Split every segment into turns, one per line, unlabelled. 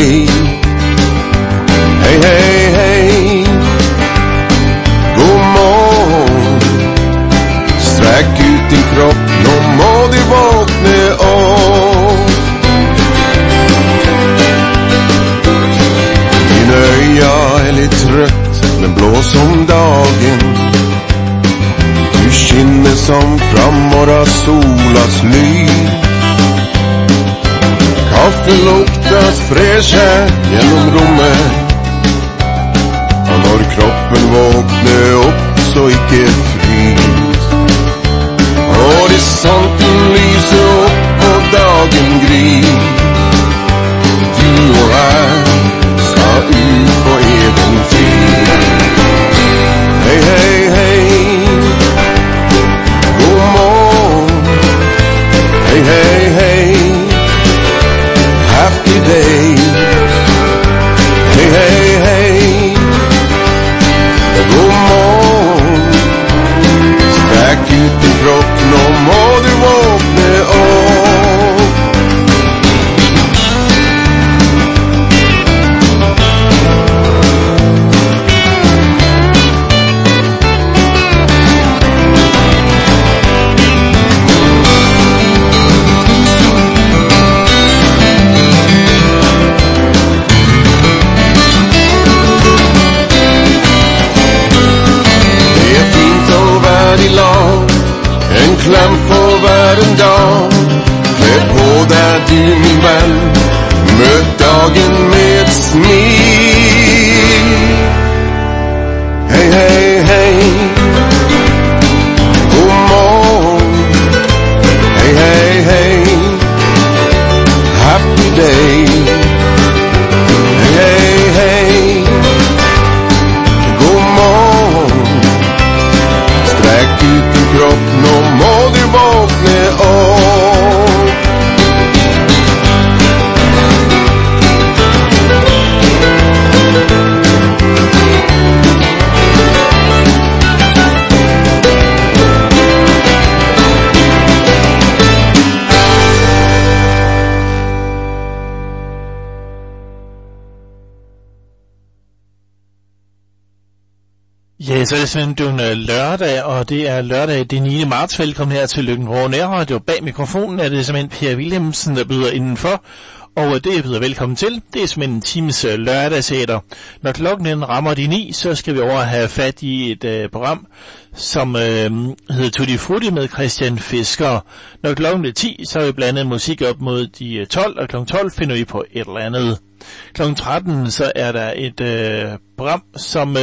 dig. Hej, hej, hej. God morgon. Sträck ut din kropp, nå må du vakna upp. Din öja är lite trött, men blå som dagen. Du kinner som framvåra solars lys. Kaffe luktas fräsch här genom rummet. Och när kroppen vaknar upp så icke frys. Horisonten lyser upp och dagen gryr. Du och jag ska ut på äventyr. Hej, hej, hej. God morgon. Hej, hej, hej. Happy day. Hej, hej, hej. God morgon. Sträck ut din kropp, nå må du vakna upp. En klam på varje dag. Klä på där du min vän. Möt dagen med ett smil. Hej, hej, hej. God morgon. Hej, hej, hej. Happy day. Hej, hej, hej. God morgon. Sträck ut din kropp, nå må du vakna upp.
Ja, så er det simpelthen lørdag, og det er lørdag den 9. marts. Velkommen her til Løkken-Vrå Nærradio. Bag mikrofonen er det simpelthen Per Wilhelmsen, der byder indenfor, og det jeg byder velkommen til, det er simpelthen en times lørdagsæter. Når klokken rammer de 9, så skal vi over have fat i et program, som hedder Tutti Frutti med Christian Fisker. Når klokken er 10, så er vi blandet musik op mod de 12, og klokken 12 finder vi på et eller andet. Klokken 13, så er der et program, som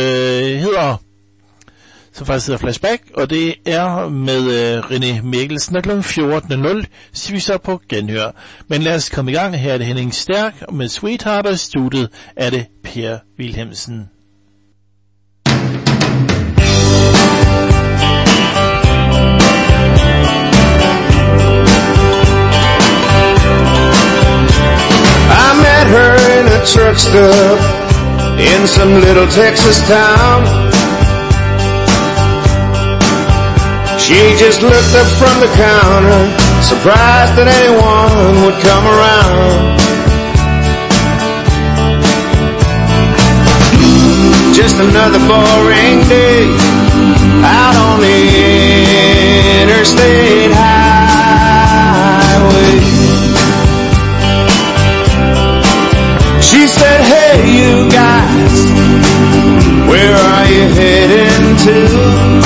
faktisk hedder Flashback, og det er med René Mikkelsen, og klokken 14.00 siger vi så på genhør. Men lad os komme i gang. Her er det Henning Stærk, og med Sweetheart, og studiet er det Per Wilhelmsen.
I met her in a truck stop in some little Texas town. She just looked up from the counter, surprised that anyone would come around. Just another boring day out on the interstate highway. She said, hey you guys, where are you heading to?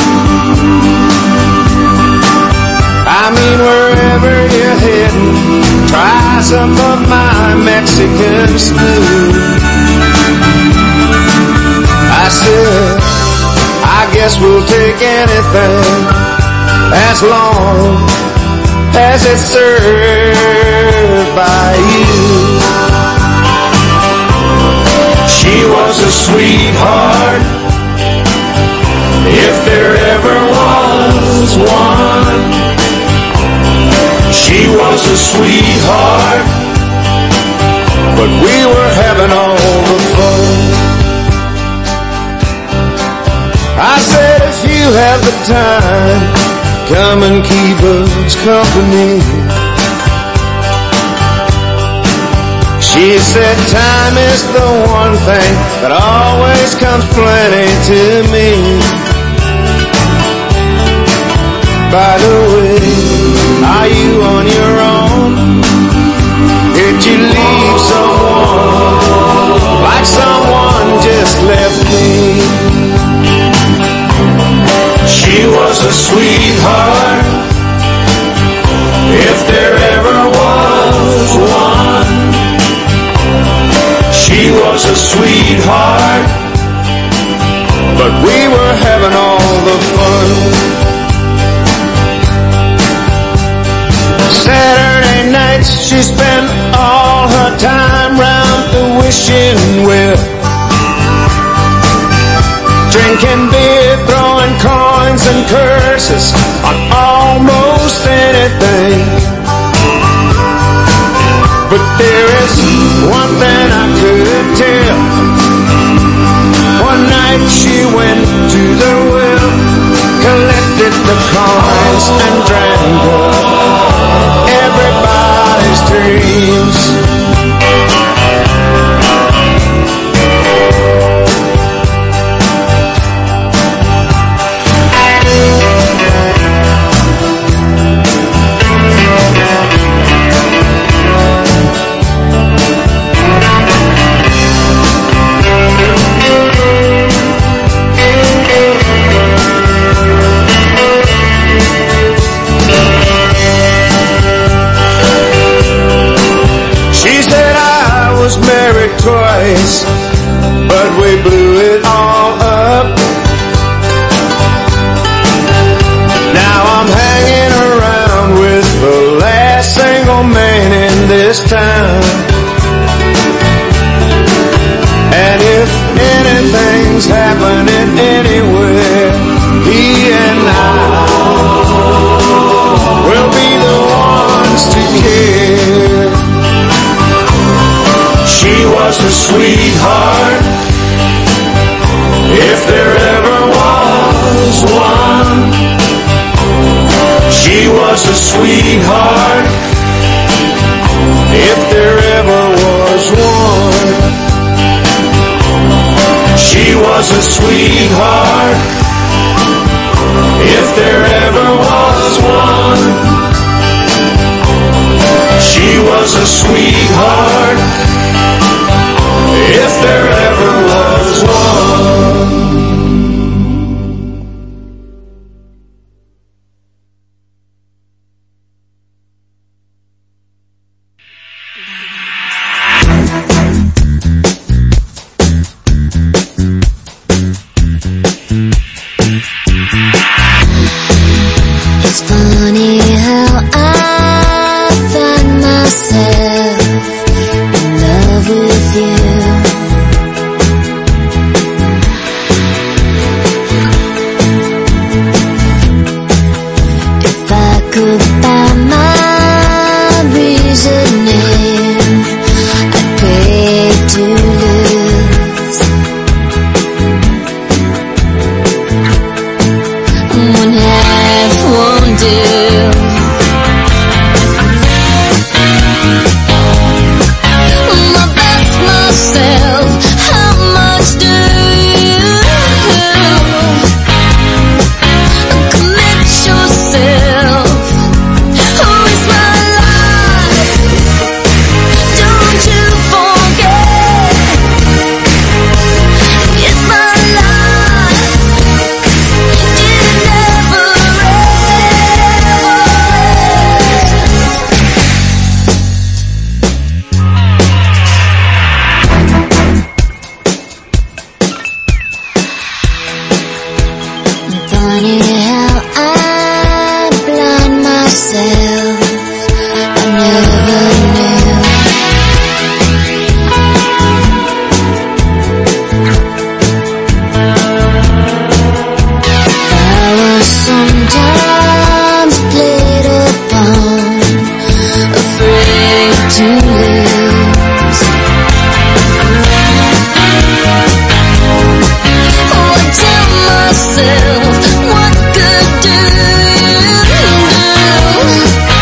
I mean wherever you're heading, try some of my Mexican stew. I said, I guess we'll take anything as long as it's served by you. She was a sweetheart, if there ever was one. She was a sweetheart, but we were having all the fun. I said if you have the time, come and keep us company. She said time is the one thing that always comes plenty to me. By the way, are you on your own? Did you leave someone like someone just left me? She was a sweetheart, if there ever was one. She was a sweetheart, but we were having all the fun. Saturday nights she spent all her time round the wishing well, drinking beer, throwing coins and curses on almost anything. But there is one thing I could tell. One night she went to the well, collected the coins and drank up everybody's dreams. Was married twice, but we blew it all up. Now I'm hanging around with the last single man in this town. And if anything's happening anywhere, he and I will be the ones to care. She was a sweetheart, if there ever was one. She was a sweetheart, if there ever was one. She was a sweetheart, if there ever was one. She was a sweetheart, if there ever was one.
It's funny how I find myself in love with you. If I could buy my reasoning, I'd pay to lose. One half won't do. Funny how I blind myself, I never knew. I was sometimes played upon, afraid to lose. Oh, I tell myself, what good do you do?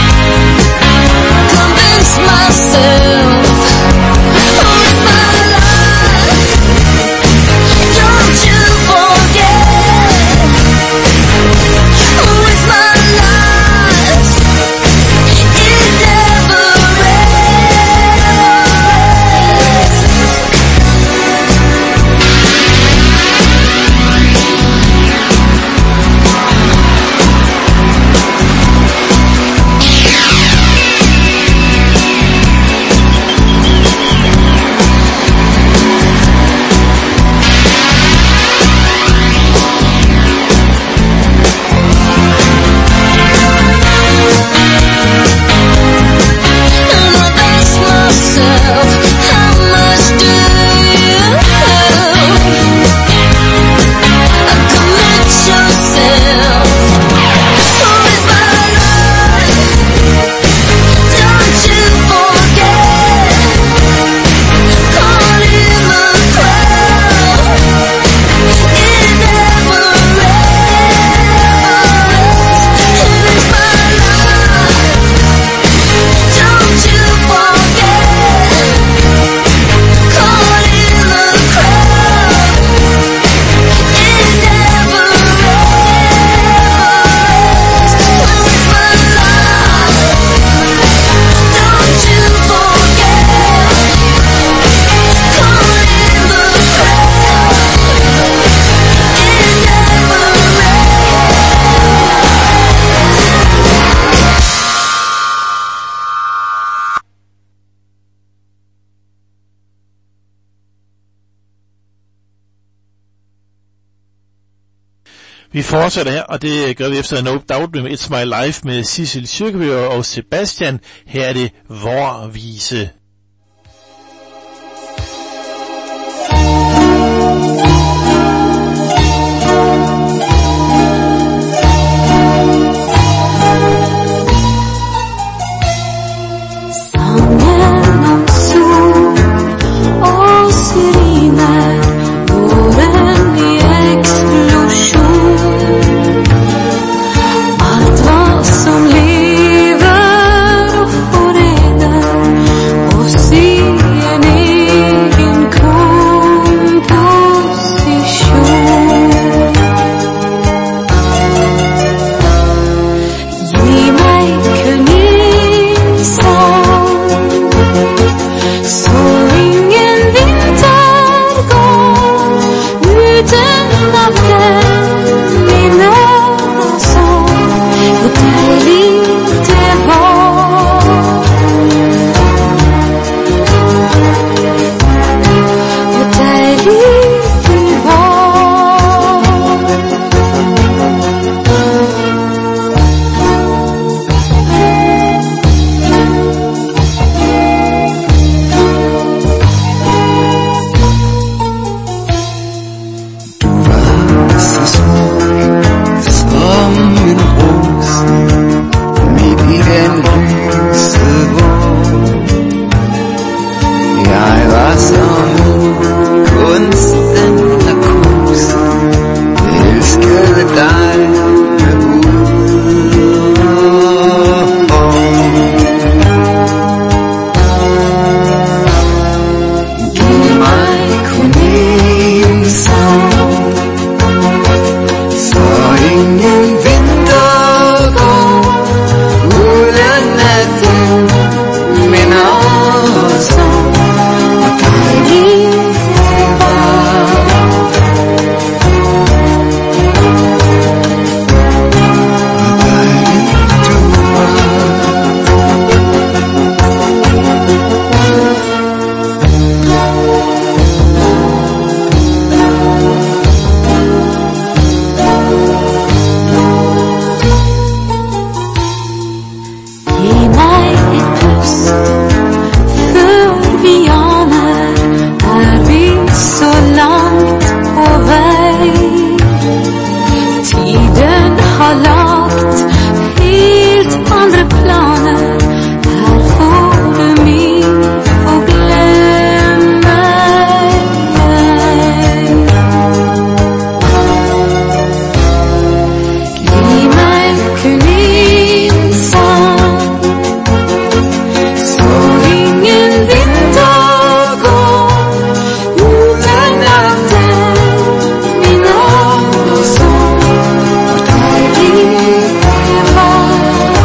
Vi fortsætter her, og det gør vi efter No Doubt med It's My Life med Sissel Kyrkjebø og Sebastian. Her er det Vårvise.
Sangen om sol og siriner, våren i explosion. Allt vad som lever och forener oss i en egen komposition. Ge mig kunningssång, så ingen vinter går utan natten min ögonsång. Och dejligt det var, och dejligt det var.
Så smuk som en ros midt i den lyse vår. Jeg var som kunsten narkos, elskede dig med giv mig kun en sang, så ingen vinter går uden natten minder os om, hvor dejligt det var. Hvor dejligt du var.
Ge mig ett puss, för vi anar är vi så långt på väg. Tiden har lagt helt andra planer. Här får du mig och glöm mig. Ge mig kunningssång, så ingen vinter går utan natten min ögonsång. Och dejligt det var,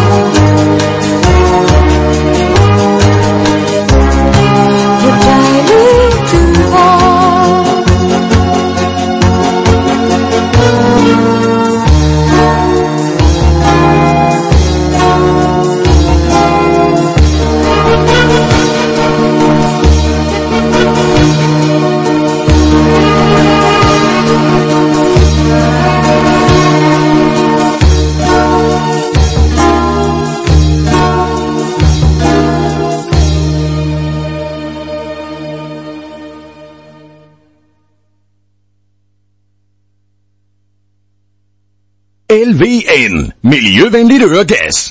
och dejligt du var.
LVN, miljøvenligt øregas.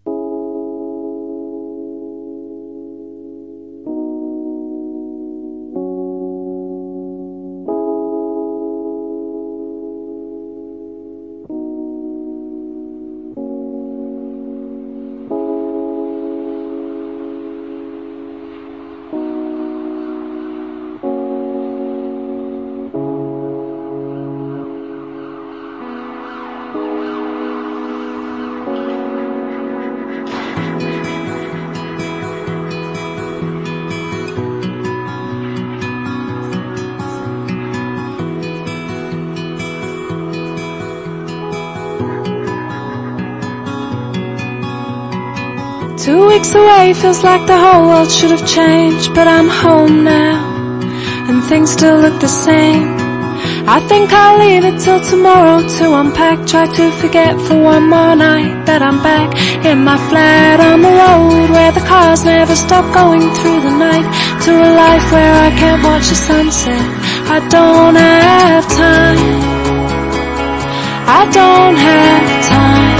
Two weeks away feels like the whole world should have changed, but I'm home now, and things still look the same. I think I'll leave it till tomorrow to unpack. Try to forget for one more night that I'm back in my flat on the road, where the cars never stop going through the night, to a life where I can't watch the sunset. I don't have time. I don't have time.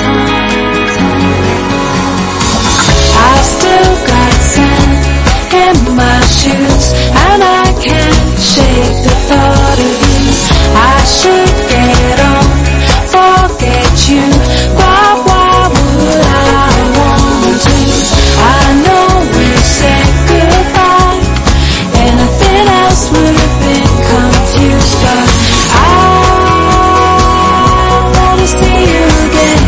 I still got sand in my shoes, and I can't shake the thought of you. I should get on, forget you, but why would I want to? I know we said goodbye, anything else would have been confused, but I wanna see you again.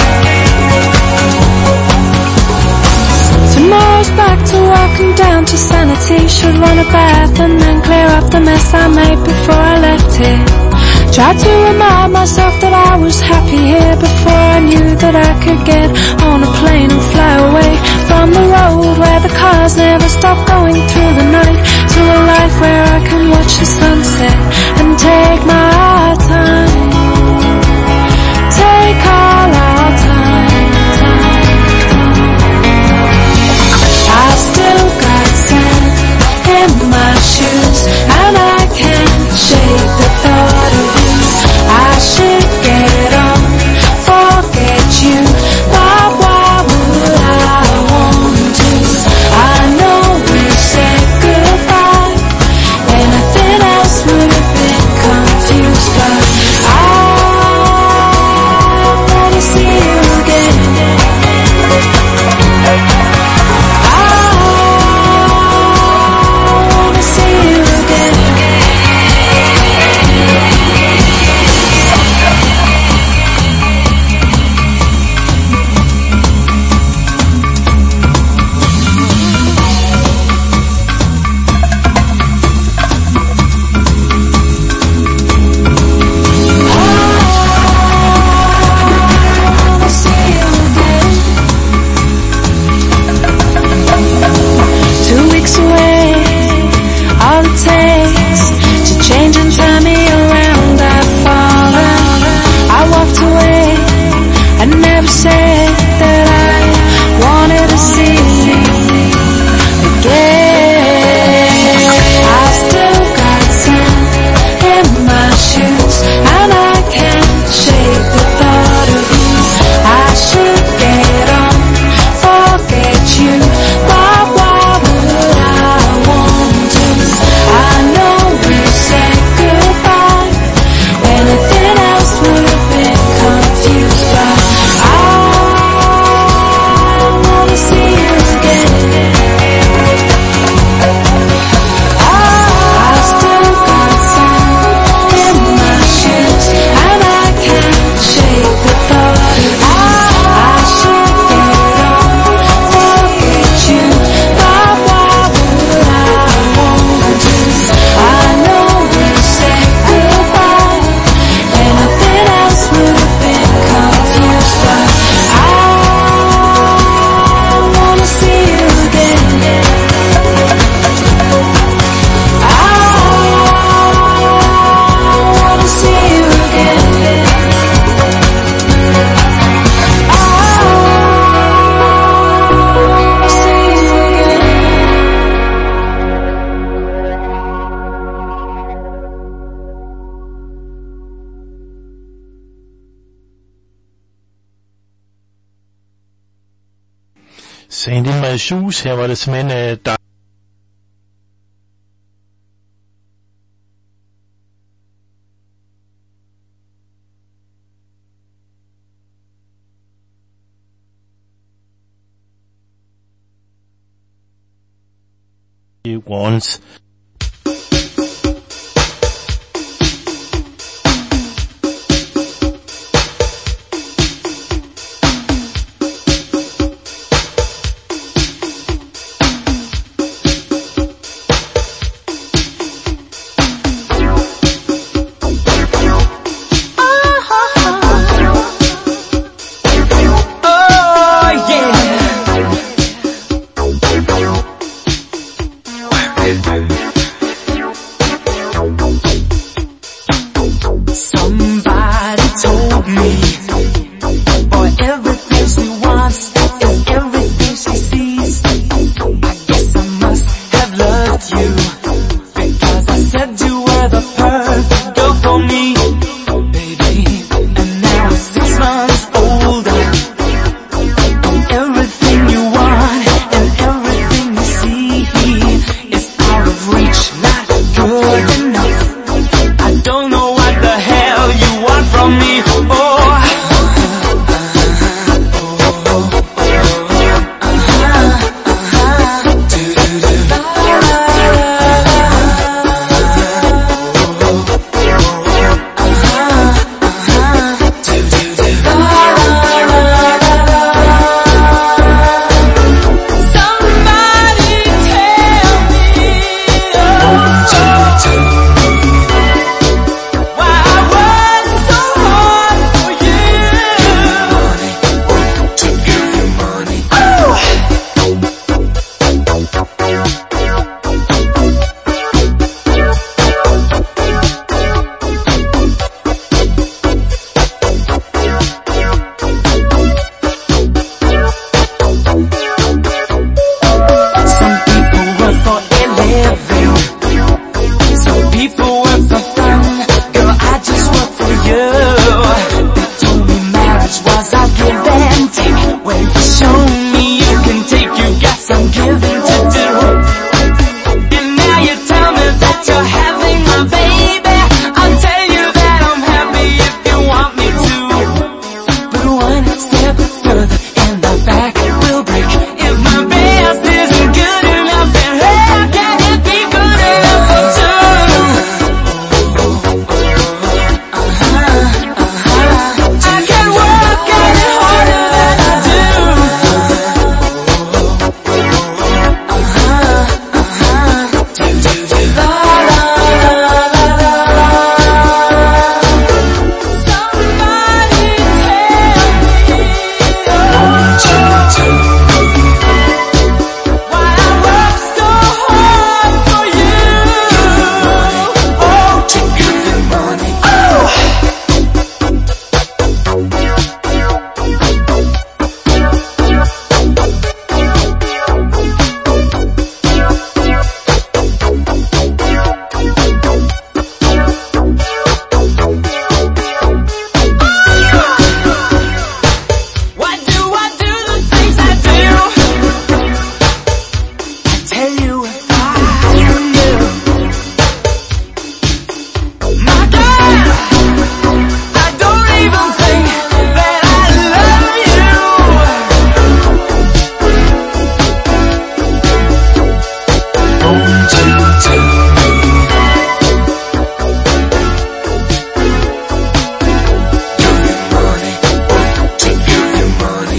Tomorrow's back to work and down to sanity. Should run a bath and then clear up the mess I made before I left here. Tried to remind myself that I was happy here before I knew that I could get on a plane and fly away from the road where the cars never stop going through the night, to a life where I can watch the sunset and take my time. Take all our time. I still got sand in my shoes, and I can't shake the thought of you. I should get on, forget you, but why would I want to? I know we said goodbye, anything else would have been confused, but I wanna see you again.
Sand in my shoes, her var det simpelthen der. Once.
giving to do. And now you tell me that you're having my baby. I'll tell you that I'm happy if you want me to. But one step further and my back will break. If my best isn't good enough, then how can it be good enough for two? I can work any harder than I do. La la la la la. Somebody tell me why I work so hard for you. Oh, to give you money. Why do I do the things I do? I tell you if I were you. My God, I don't even think that I love you. Won't you tell me? Give me money, to give you money.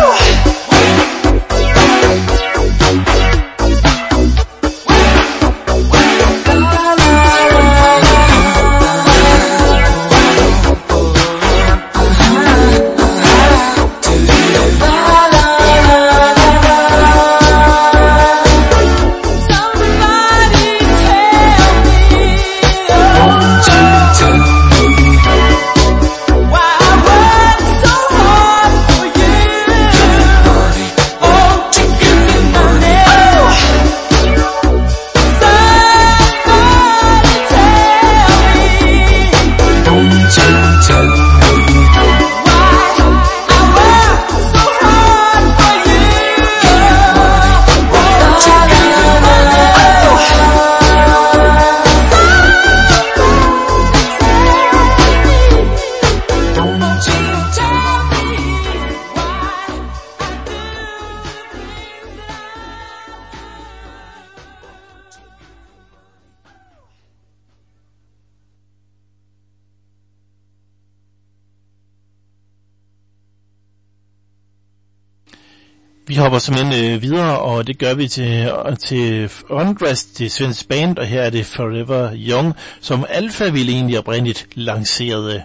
Vi hopper simpelthen videre, og det gør vi til Undress, det svenske band, og her er det Forever Young, som Alpha ville egentlig oprindeligt lancerede.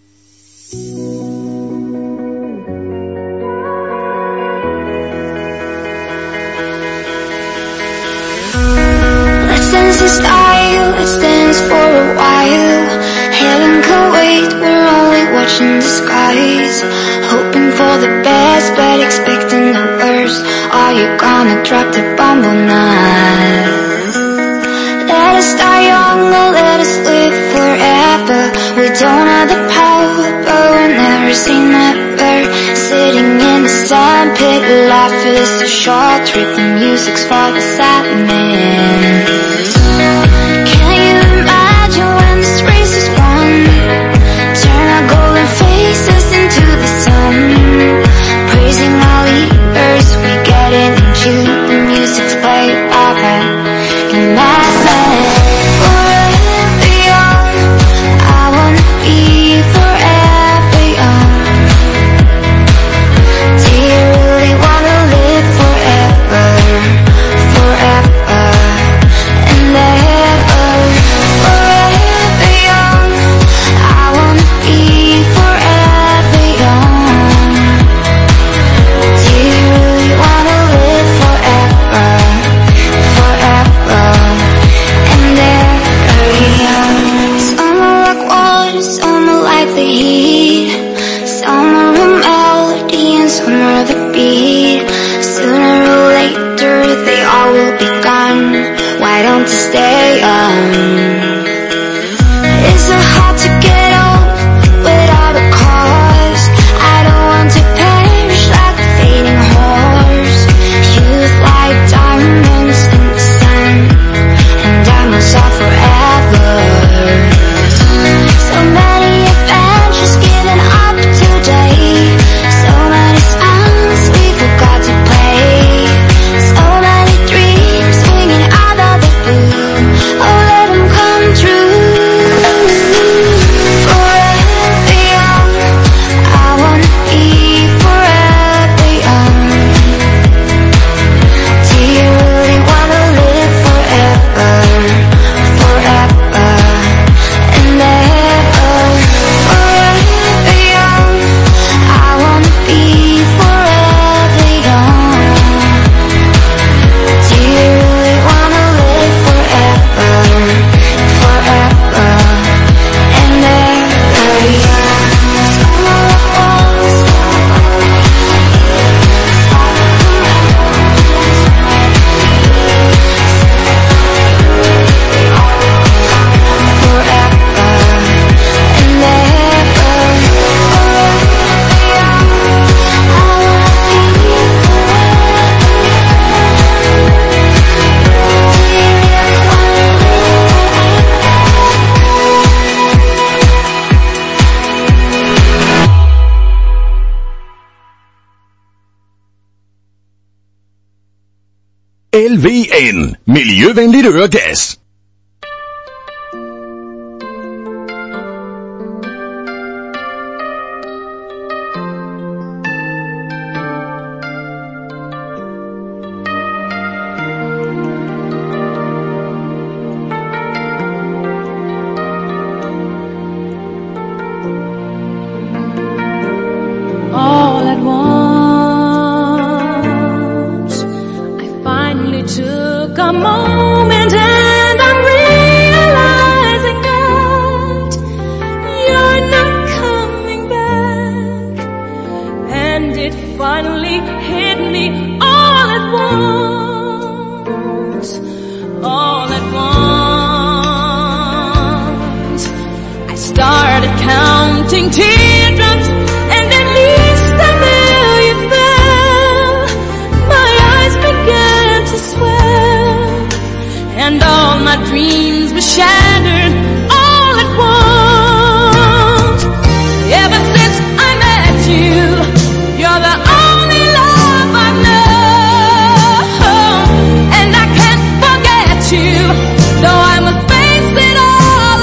Let's dance in style, let's dance for a while. Heaven can wait, we're only watching the skies. Hoping for the best, but expecting the worst. Are you gonna drop the bomb or not? Let us die young or let us live forever. We don't have the power, but we'll never say never. Sitting in the sandpit, life is a short trip. The music's for the sadness. Can you imagine when this race is won? Turn our golden faces into the sun. Praising our leaders, we get it in June. The music's played over in madness. Forever young, I wanna be forever young. Do you really wanna live forever, forever? And
LVN. Miljøvenligt øregas.
All at once, I finally took a moment and I'm realizing that you're not coming back. And it finally hit me all at once, all at once. I started counting teardrops and at least a million fell. My eyes began to swell and all my dreams were shattered all at once. Ever since I met you, you're the only love I've known, and I can't forget you, though I must face it all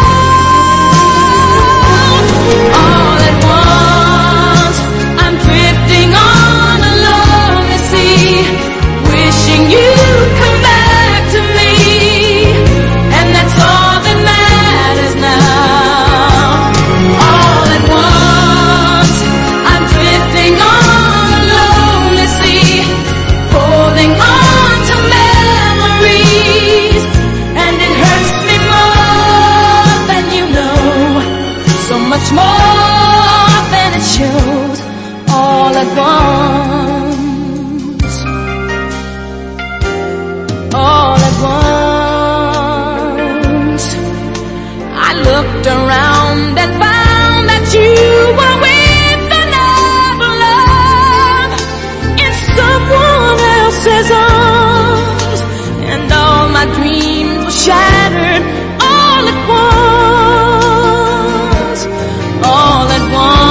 alone. All at once, I'm drifting on a lonely sea, wishing you'd come back to me, and that's all that matters now. All at once, I'm drifting on a lonely sea, holding on to memories, and it hurts me more than you know, so much more than it shows. All at once, all at once, I looked around and found that you were with another love in someone else's arms, and all my dreams were shattered all at once, all at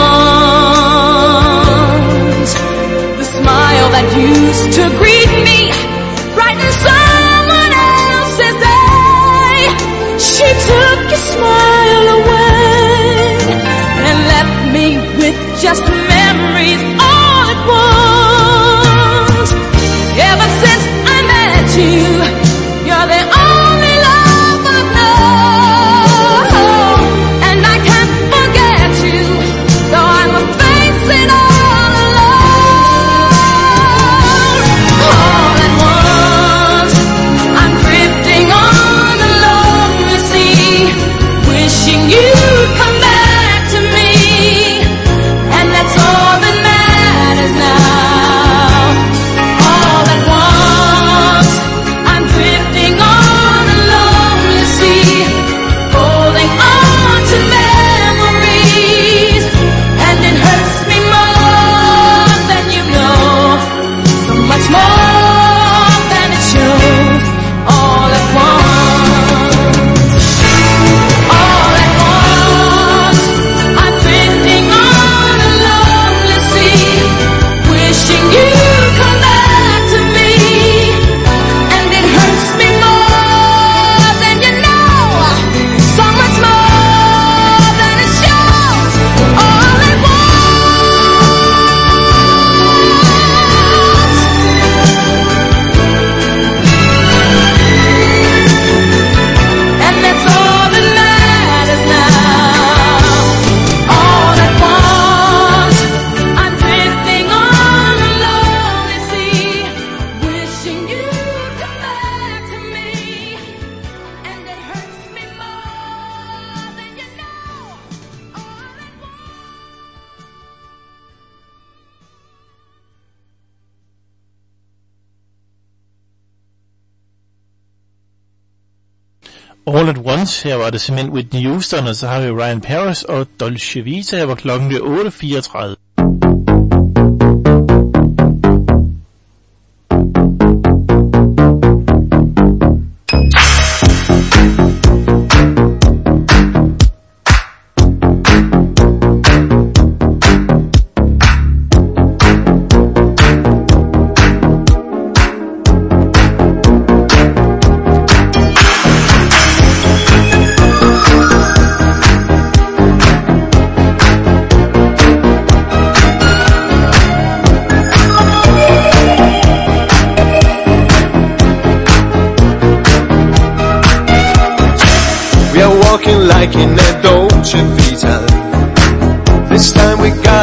once. The smile that used to greet me brightened someone else's day. She took your smile away and left me with just memories all at once. Ever since I met you, you're the only love I've known, and I can't forget you, though I must face it all alone. All at once, I'm drifting on a lonely sea, wishing you'd come back to me, and that's all that matters now. All at once, I'm drifting on a lonely sea, holding on to memories, and it hurts me more than you know, so much more than it shows. All at once, all at once, I'm drifting on a lonely sea, wishing you'd come back to me, and it hurts me more than you know, so much more than it shows. All at once, and that's all that matters now. All at once, I'm drifting on a lonely sea, wishing you'd come back to me, and it hurts me more than you know. All at once.
All at Once, her var det simpelthen Whitney Houston, og så har vi Ryan Paris og Dolce Vita, hvor klokken er 8:34.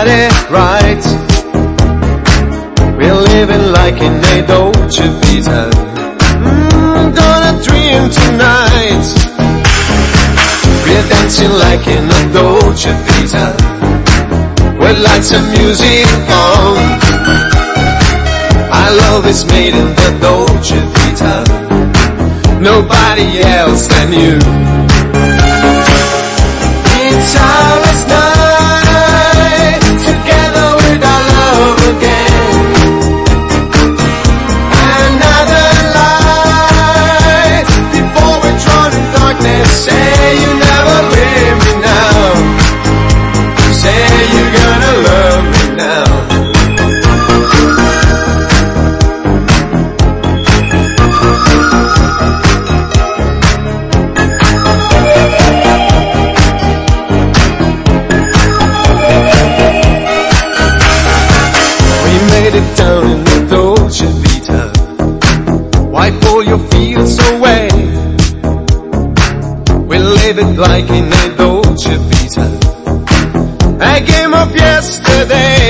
got it right. We're living like in a Dolce Vita. Gonna dream tonight. We're dancing like in a Dolce Vita, with lights and music on. Our love is made in the Dolce Vita, nobody else than you. It's our last night, together with our love again. Another light, before we drown in darkness. Say you never leave me now. Say you're gonna love me now. It down in the Dolce Vita. Wipe all your fears away. We live it like in a Dolce Vita, a game of yesterday.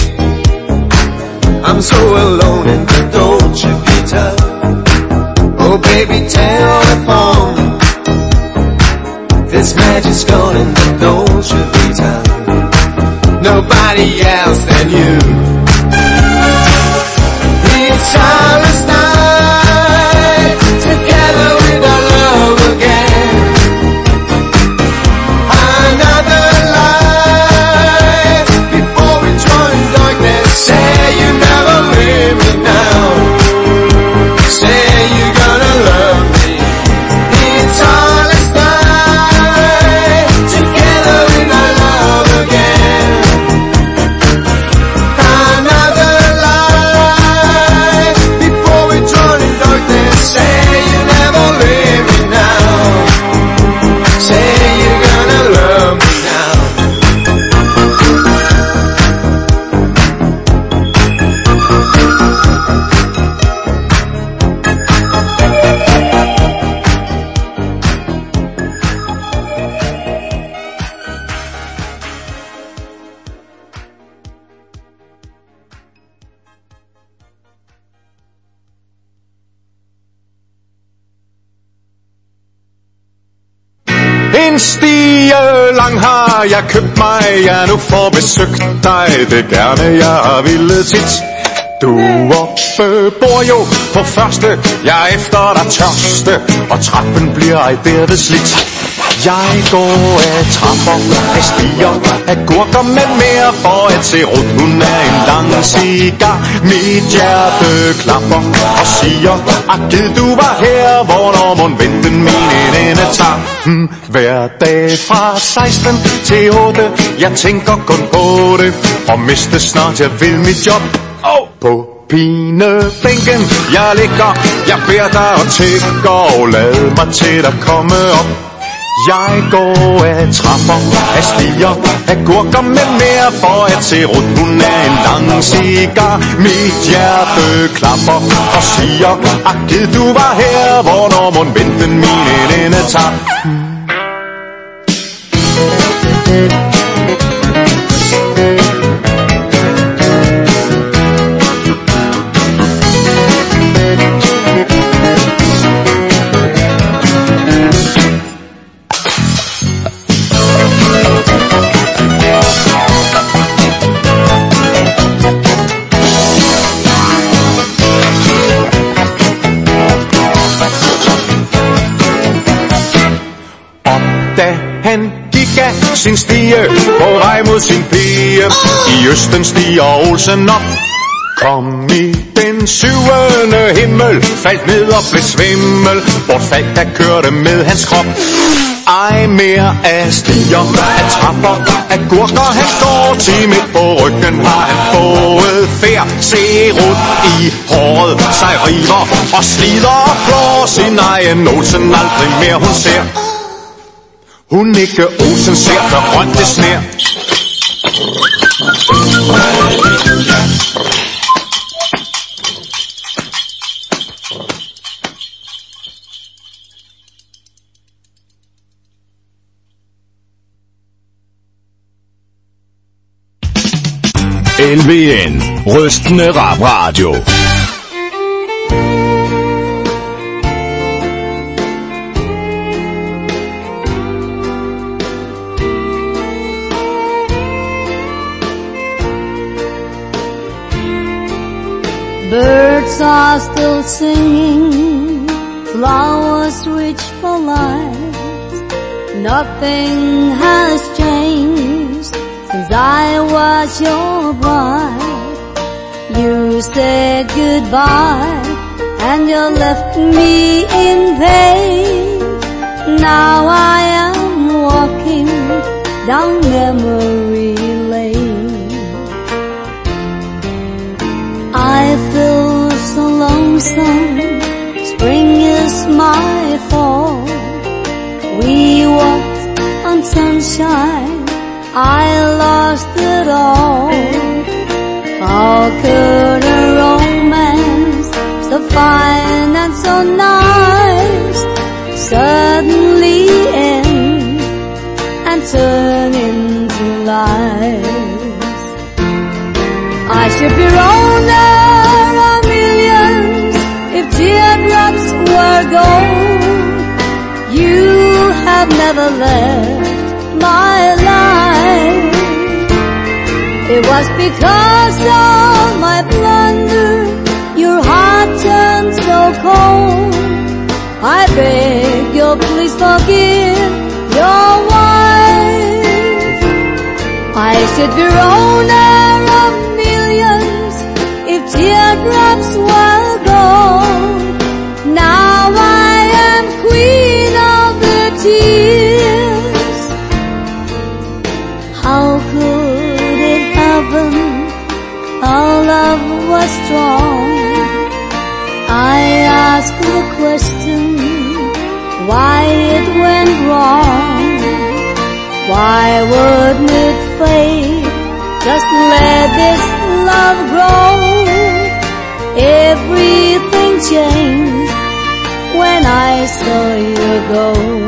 I'm so alone in the Dolce Vita. Oh baby, telephone. This magic's gone in the Dolce Vita, nobody else than you. It's our last night, together with our love again. Another light, before we join darkness. Say you never leave me now. Say you're gonna love me. It's our last night, together with our love again. Another light, before we drown in darkness. Say you never leave me now. Say you're gonna love me now.
En stige lang har jeg købt mig, jeg nu får besøgt dig, det gerne jeg ville tit. Du oppe bor jo på første, jeg efter dig tørste, og trappen bliver ej derved slidt. Jeg går af trapper, af stiger, af gurker med mere, for at se rundt, hun er en lang cigar. Mit hjerte klapper og siger, akid du var her, hvornår mon venten min ende tager. Hver dag fra 16 til 8, jeg tænker kun på det, og miste snart jeg vil mit job. På pinebænken jeg ligger, jeg beder dig og tigger, og lad mig til at komme op. Jeg går af trapper, af stiger, af gurker med mere, for at se rundt, hun er en lang cigar. Mit hjerte klapper og siger, akid du var her, hvornår mon venten min ende tager. Sin stige på vej mod sin pige, i østen stiger Olsen op. Kom i den 7. himmel, faldt ned og blev svimmel, bortfaldt der kørte med hans krop. Ej mere af stiger, af trapper, af gurker, han går til midt på ryggen, har han fået færd. Se rundt i håret, sig river og slider og flår sin egen Olsen, aldrig mere hun ser. Hun ikke Olsen ser, for grønt det sner.
LVN. Rystende Rap Radio.
Birds are still singing, flowers rich for light. Nothing has changed since I was your bride. You said goodbye and you left me in pain. Now I am walking down memory lane. I feel so lonesome, spring is my fall. We walked on sunshine, I lost it all. How could a romance so fine and so nice suddenly end and turn into lies? I should be owner of millions if teardrops were gold. You have never left my life. It was because of my blunder your heart turned so cold. I beg you, please forgive your wife. I should be owner of millions if teardrops were gold. Now I am queen of the tears. How could it happen? Our love was strong. I ask the question, why it went wrong. Why wouldn't it fade? Just let this love grow. Everything changed when I saw you go.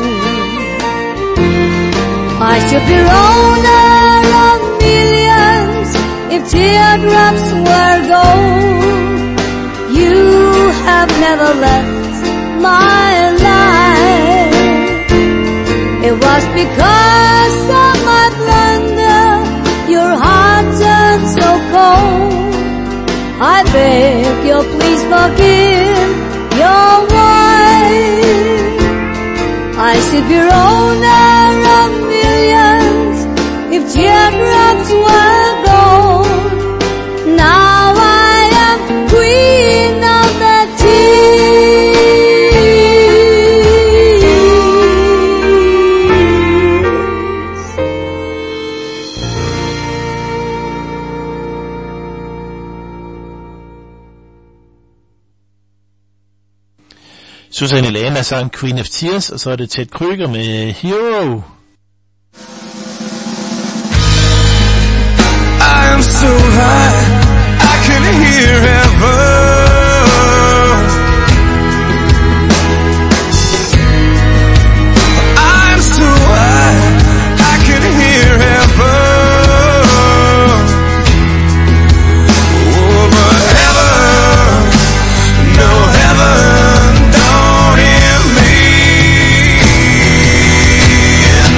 I should be owner of millions if teardrops were gold. You have never left my life. It was because of my blunder your heart turned so cold. I beg you, please forgive your wife. I should be owner of millions if teardrops were gold. Now I am queen of the tears.
Susanne Lana sang Queen of Tears, og så er det Ted Krüger med Hero.
I am so high, I can hear heaven. I am so high, I can hear heaven. Oh, but heaven, no heaven, don't hear me.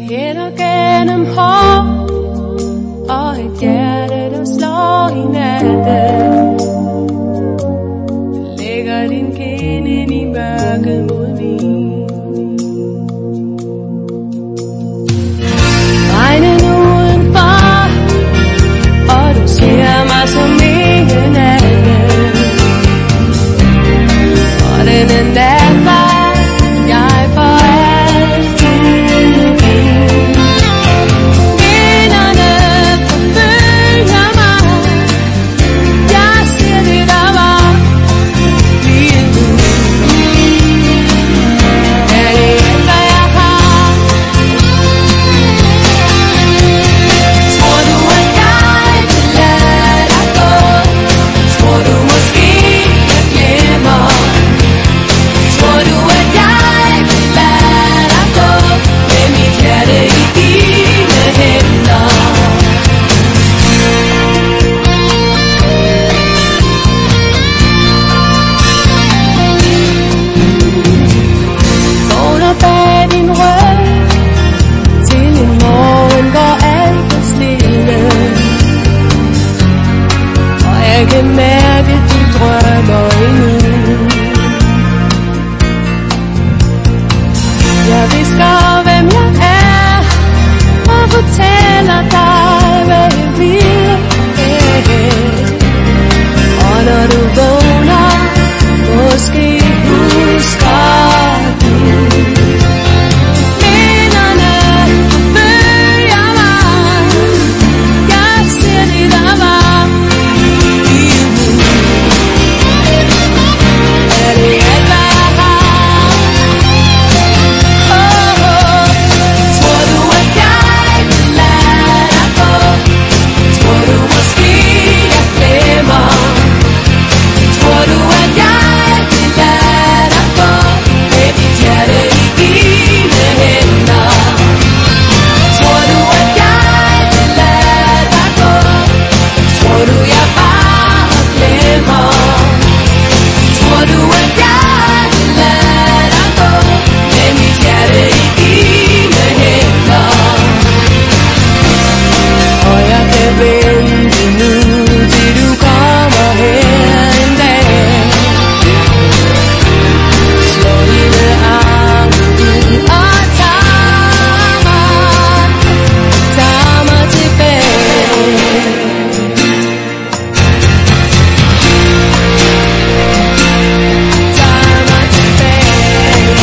Hænder gennem hår og et hjerte, der slår i natten. Lægger din kind ind i mørket mod min. Regnen udenfor, og du ser mig som ingen anden. Og denne nat var jeg for altid din. Vinderne forfølger mig. Jeg ser det, der var lige nu. Er det alt, hvad jeg har? Tror du, at jeg vil lade dig gå? Tror du måske, jeg glemmer? Tror du, at jeg vil lade dig gå med mit hjerte i dine hænder? Vågner bag din røv til en morgen, hvor alt er stille. Og jeg kan mærke, at du drømmer endnu. Jeg visker, hvem jeg er, og fortæller dig, hvad jeg vil. Og når du vågner, måske husker du. Minderne forfølger mig. Jeg ser det, der var lige nu. Er det alt, hvad jeg har? Tror du, at jeg vil lade dig gå? Tror du måske, jeg glemmer? Tror du, at jeg vil lade dig gå med mit hjerte i dine hænder? Tror du, at jeg vil lade dig gå? Tror du, jeg bare glemmer? Tror du, at jeg vil lade dig gå med mit hjerte i dine hænder? Og jeg kan vente nu, til du kommer her en dag. Slå dine arme ud og tager mig tilbage. Tager mig tilbage.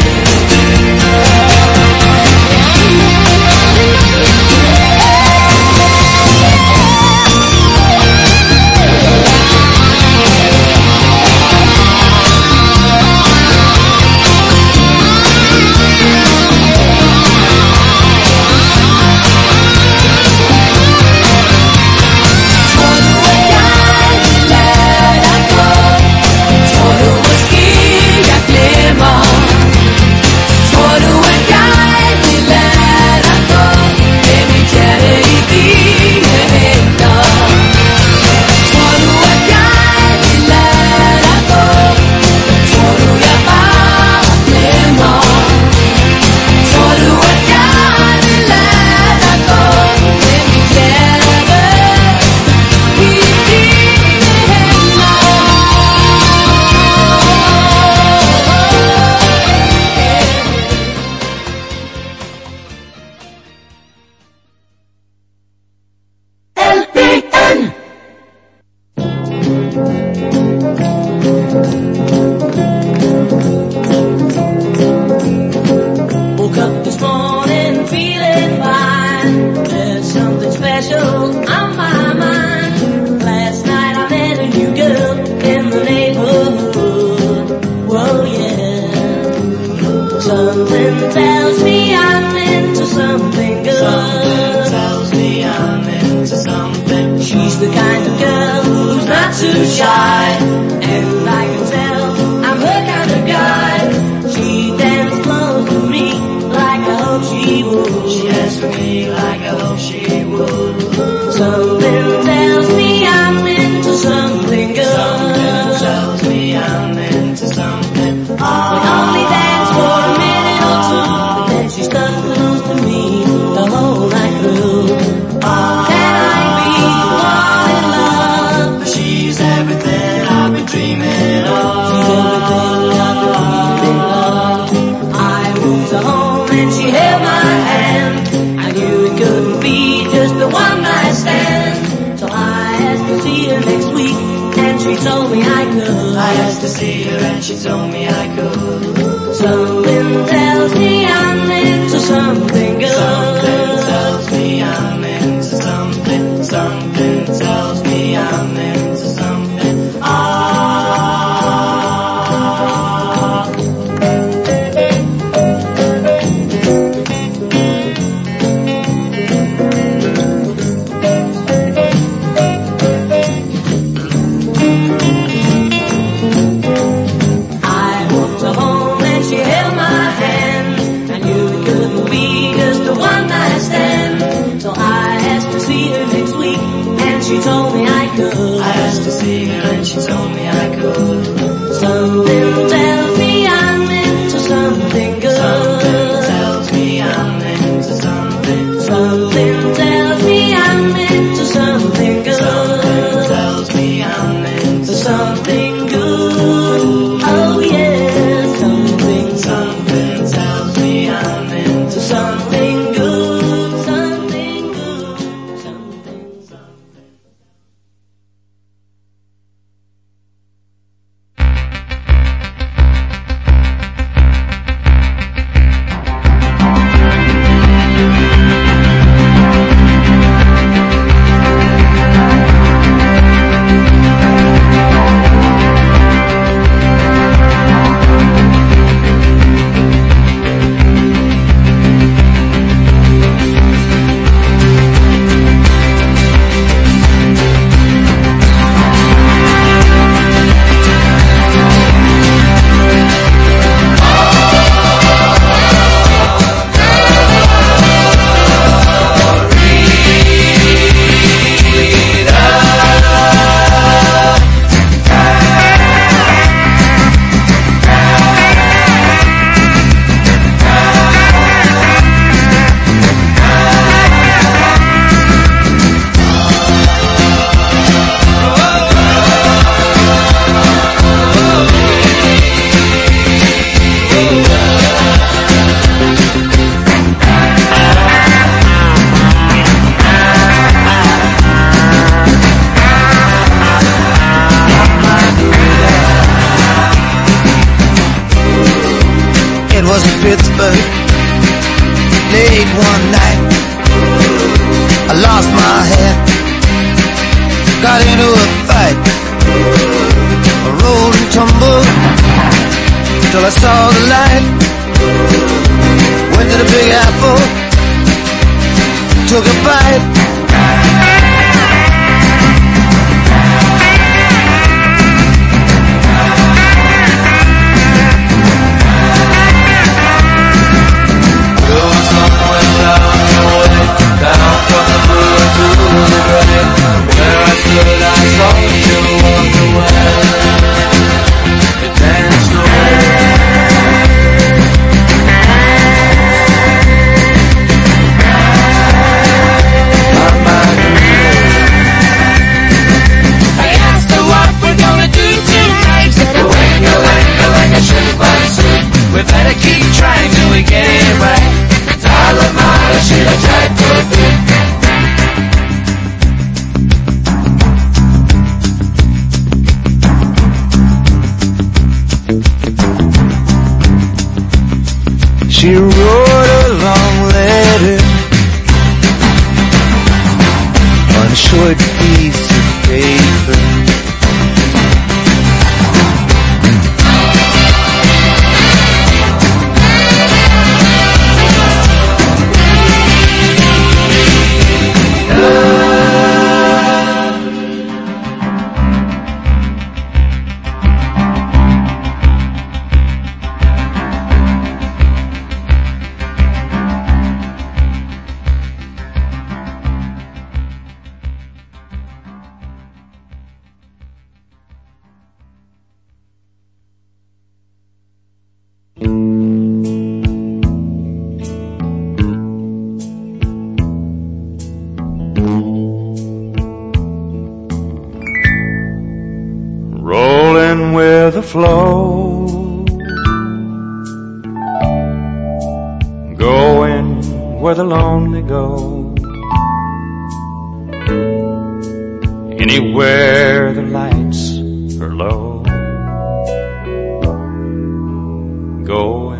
Tror du, at jeg vil lade dig gå? Tror du måske, jeg glemmer? Tror du, at jeg vil lade dig gå med mit hjerte i dine hænder? Tror du, at jeg vil lade dig gå? Tror du, jeg bare glemmer? Tror du, at jeg vil lade dig gå med mit hjerte i dine Woke up this morning feeling fine. There's something special on my mind. Last night I met a new girl in the neighborhood. Whoa, yeah. Something tells me I'm into something good. Something tells me I'm into something. She's the kind of girl who's not too shy, and I can tell I'm her kind of guy. She danced close to me like I hope she would. She asked for me like I hope she would. Something tells me I'm into something good. Something tells me I'm into something. We only danced for a minute or two, and then she stuck close to me.
Something tells me I'm into something good.
Something tells me I'm into something. Something tells me I'm into something.
She told me I could.
I asked to see her and she told me I could.
Something tells me I'm into something good.
Something tells me I'm into something.
Something tells me I'm into something good.
Something tells me I'm into
something good. Oh yeah, something
tells me I'm into
something good.
Pittsburgh, late one night, I lost my hat, got into a fight, I rolled and tumbled, till I saw the light, went to the Big Apple, took a bite,
we better keep trying till we get it right. Dollar mile, should I try to
She wrote a long letter on a short piece of paper.
Rolling with the flow, going where the lonely go, anywhere the lights are low, going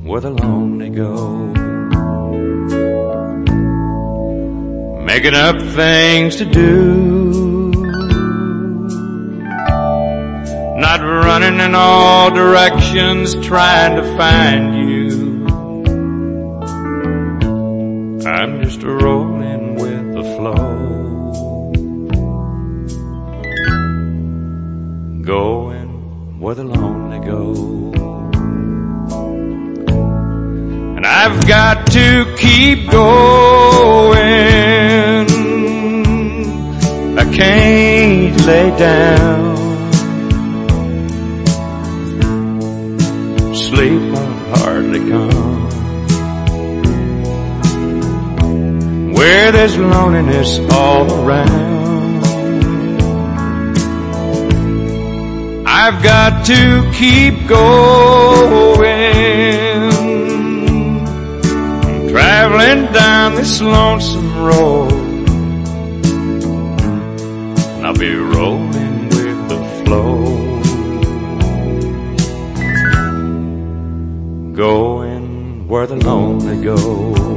where the lonely go. Making up things to do, not running in all directions trying to find you. I'm just rolling with the flow, going where the lonely go. And I've got to keep going, I can't lay down. Sleep won't hardly come where there's loneliness all around. I've got to keep going, traveling down this lonesome road, and I'll be rolling with the flow, going where the lonely go.